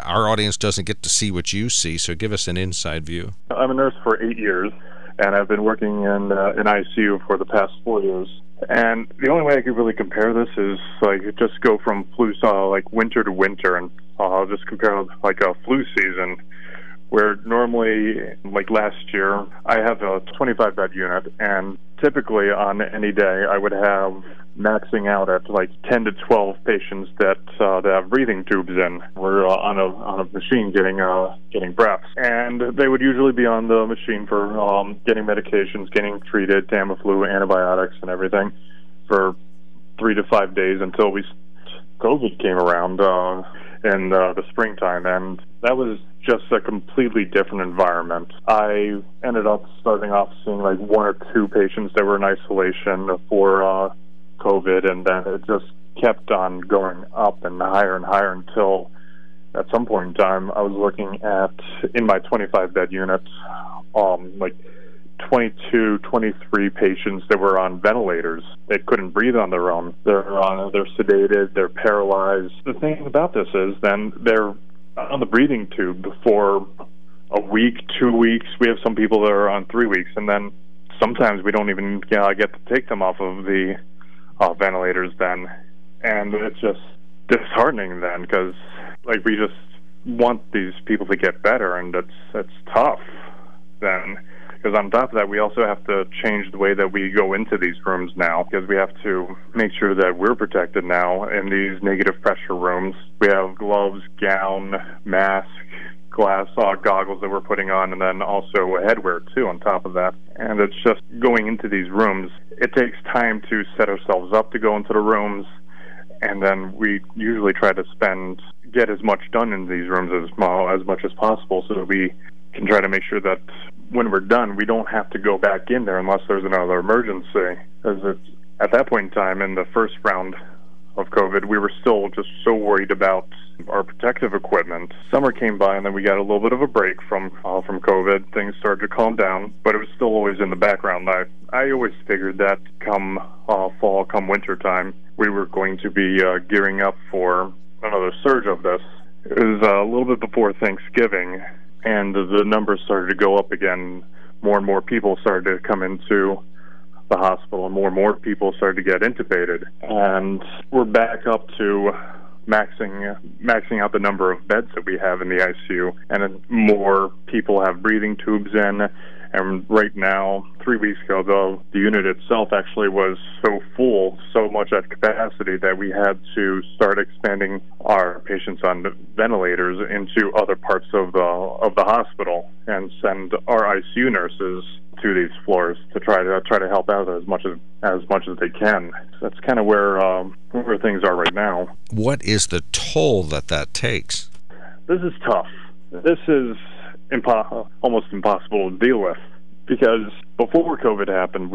our audience doesn't get to see what you see, so give us an inside view. I'm a nurse for 8 years, and I've been working in ICU for the past 4 years. And the only way I could really compare this is just go from flu winter to winter, and I'll just compare like a flu season, where normally, like last year, I have a 25-bed unit, and typically on any day I would have maxing out at 10 to 12 patients that have breathing tubes in. We're on a machine getting breaths, and they would usually be on the machine for getting medications, getting treated, Tamiflu, antibiotics, and everything for 3 to 5 days until COVID came around in the springtime, and that was just a completely different environment. I ended up starting off seeing 1 or 2 patients that were in isolation for COVID, and then it just kept on going up and higher until at some point in time I was looking at, in my 25-bed unit, 22, 23 patients that were on ventilators. They couldn't breathe on their own. They're sedated, they're paralyzed. The thing about this is then they're on the breathing tube for a week, 2 weeks. We have some people that are on 3 weeks, and then sometimes we don't even get to take them off of the ventilators then. And it's just disheartening then, because we just want these people to get better, and it's tough then. Because on top of that, we also have to change the way that we go into these rooms now, because we have to make sure that we're protected now in these negative pressure rooms. We have gloves, gown, mask, glass goggles that we're putting on, and then also headwear too on top of that. And it's just going into these rooms, it takes time to set ourselves up to go into the rooms, and then we usually try to get as much done in these rooms as much as possible, so that we can try to make sure that when we're done, we don't have to go back in there unless there's another emergency. Because at that point in time, in the first round of COVID, we were still just so worried about our protective equipment. Summer came by, and then we got a little bit of a break from COVID. Things started to calm down, but it was still always in the background. I always figured that come fall, come winter time, we were going to be gearing up for another surge of this. It was a little bit before Thanksgiving, and the numbers started to go up again. More and more people started to come into the hospital, and more people started to get intubated. And we're back up to maxing out the number of beds that we have in the ICU, and then more people have breathing tubes in. And right now, 3 weeks ago, the unit itself actually was so full, so much at capacity, that we had to start expanding our patients on ventilators into other parts of the hospital, and send our ICU nurses to these floors to try to help out as much as they can. That's kind of where things are right now. What is the toll that takes? This is tough. This is almost impossible to deal with, because before COVID happened,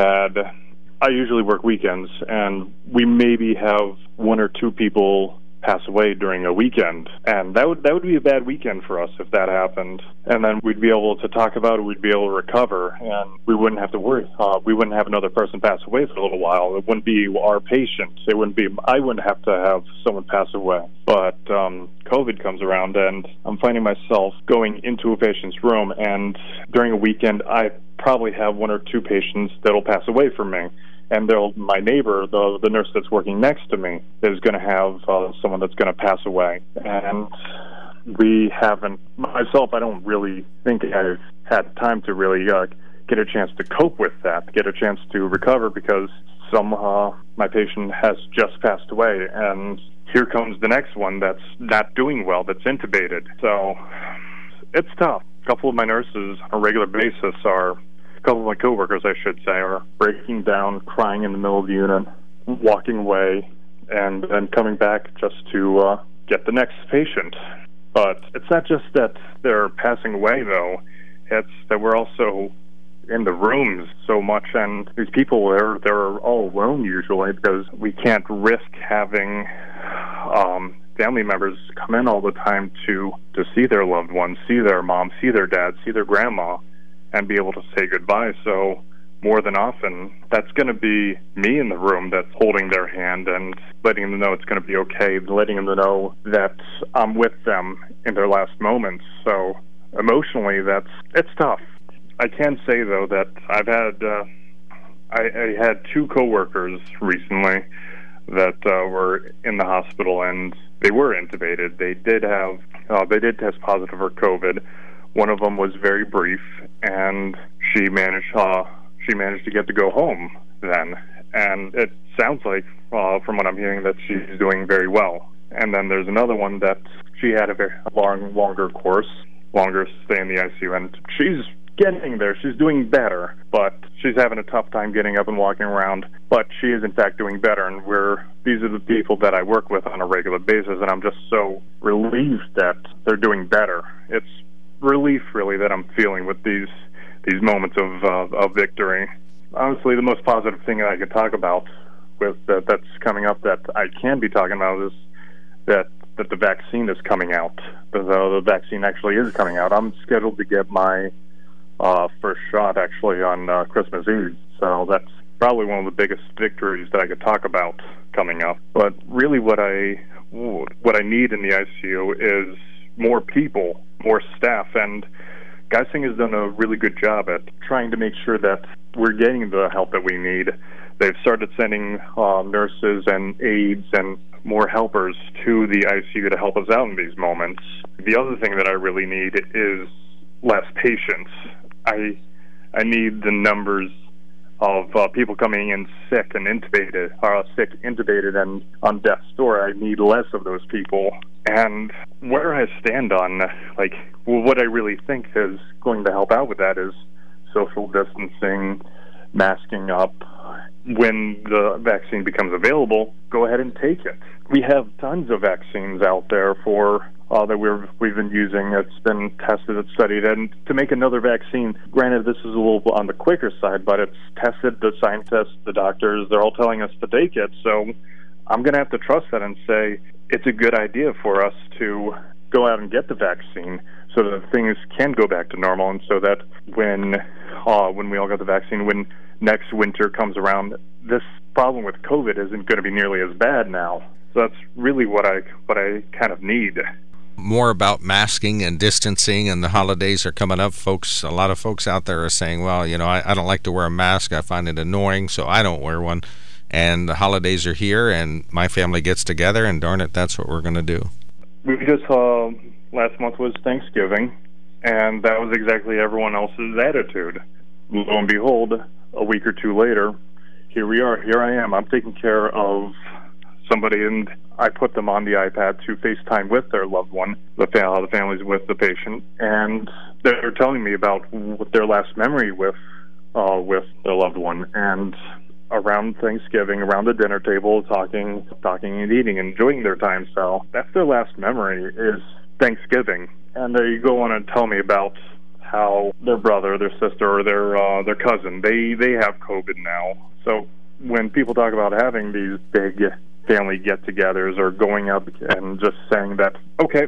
I usually work weekends, and we maybe have 1 or 2 people pass away during a weekend, and that would be a bad weekend for us if that happened. And then we'd be able to talk about it, we'd be able to recover, and we wouldn't have to worry. We wouldn't have another person pass away for a little while. It wouldn't be our patient. I wouldn't have to have someone pass away. But COVID comes around, and I'm finding myself going into a patient's room, and during a weekend, I probably have 1 or 2 patients that'll pass away from me. And my neighbor, the nurse that's working next to me, is going to have someone that's going to pass away. And we haven't, myself, I don't really think I've had time to really get a chance to cope with that, get a chance to recover, because my patient has just passed away, and here comes the next one that's not doing well, that's intubated. So it's tough. A couple of my nurses on a regular basis a couple of my coworkers, I should say, are breaking down, crying in the middle of the unit, walking away, and then coming back just to get the next patient. But it's not just that they're passing away, though. It's that we're also in the rooms so much, and these people, they're all alone usually, because we can't risk having family members come in all the time to see their loved ones, see their mom, see their dad, see their grandma, and be able to say goodbye. So more than often, that's going to be me in the room that's holding their hand and letting them know it's going to be okay, letting them know that I'm with them in their last moments. So emotionally, it's tough. I can say, though, that I've had I had two coworkers recently that were in the hospital, and they were intubated. They did test positive for COVID. One of them was very brief, and she managed to get to go home then. And it sounds like, from what I'm hearing, that she's doing very well. And then there's another one that she had a very longer stay in the ICU, and she's getting there. She's doing better, but she's having a tough time getting up and walking around. But she is, in fact, doing better, and these are the people that I work with on a regular basis, and I'm just so relieved that they're doing better. It's relief, really, that I'm feeling with these moments of victory. Honestly, the most positive thing that I could talk about with that's coming up that I can be talking about is that the vaccine is coming out. The vaccine actually is coming out. I'm scheduled to get my first shot actually on Christmas Eve, so that's probably one of the biggest victories that I could talk about coming up. But really what I need in the ICU is more people, more staff, and Geising has done a really good job at trying to make sure that we're getting the help that we need. They've started sending nurses and aides and more helpers to the ICU to help us out in these moments. The other thing that I really need is less patients. I need the numbers of people coming in sick and intubated, and on death's door. I need less of those people. And where I stand on, what I really think is going to help out with that is social distancing, masking up. When the vaccine becomes available, go ahead and take it. We have tons of vaccines out there that we've been using. It's been tested and studied. And to make another vaccine, granted, this is a little on the quicker side, but it's tested. The scientists, the doctors, they're all telling us to take it. So I'm going to have to trust that and say it's a good idea for us to go out and get the vaccine so that things can go back to normal, and so that when we all get the vaccine, when next winter comes around, this problem with COVID isn't going to be nearly as bad now. So that's really what I kind of need. More about masking and distancing, and the holidays are coming up. A lot of folks out there are saying, well, I don't like to wear a mask. I find it annoying, so I don't wear one. And the holidays are here, and my family gets together, and darn it, that's what we're going to do. We just last month was Thanksgiving, and that was exactly everyone else's attitude. Lo and behold, a week or two later, here we are. Here I am. I'm taking care of somebody, and I put them on the iPad to FaceTime with their loved one. The family's with the patient, and they're telling me about what their last memory with their loved one. And around Thanksgiving, around the dinner table, talking and eating, enjoying their time. So that's their last memory is Thanksgiving. And they go on and tell me about how their brother, their sister, or their cousin, they have COVID now. So when people talk about having these big family get-togethers or going up and just saying that, okay,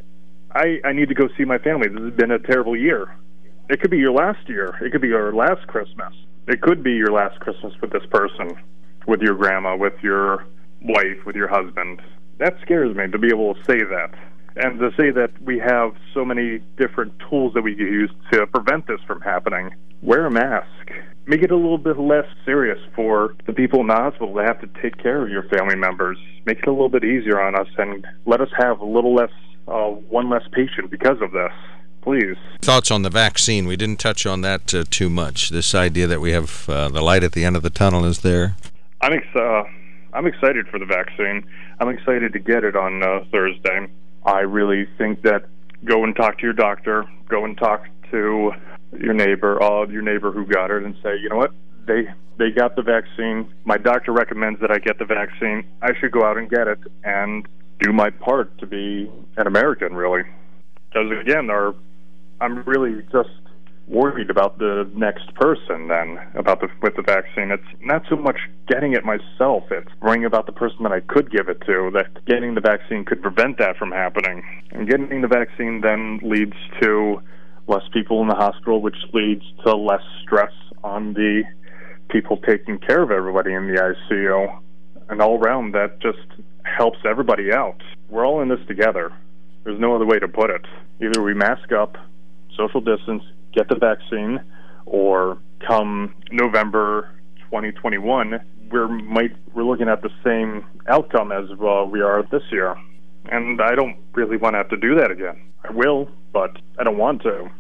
I need to go see my family. This has been a terrible year. It could be your last year. It could be your last Christmas. It could be your last Christmas with this person, with your grandma, with your wife, with your husband. That scares me, to be able to say that. And to say that we have so many different tools that we can use to prevent this from happening. Wear a mask. Make it a little bit less serious for the people in the hospital that have to take care of your family members. Make it a little bit easier on us, and let us have a little less, one less patient because of this. Please. Thoughts on the vaccine? We didn't touch on that too much. This idea that we have the light at the end of the tunnel is there. I'm excited for the vaccine. I'm excited to get it on Thursday. I really think that go and talk to your doctor. Go and talk to your neighbor who got it, and say, you know what? They got the vaccine. My doctor recommends that I get the vaccine. I should go out and get it and do my part to be an American, really. Because again, I'm really just worried about the next person then, with the vaccine. It's not so much getting it myself, it's worrying about the person that I could give it to, that getting the vaccine could prevent that from happening. And getting the vaccine then leads to less people in the hospital, which leads to less stress on the people taking care of everybody in the ICU. And all around, that just helps everybody out. We're all in this together. There's no other way to put it. Either we mask up, social distance, get the vaccine, or come November 2021, we're looking at the same outcome as we are this year. And I don't really want to have to do that again. I will, but I don't want to.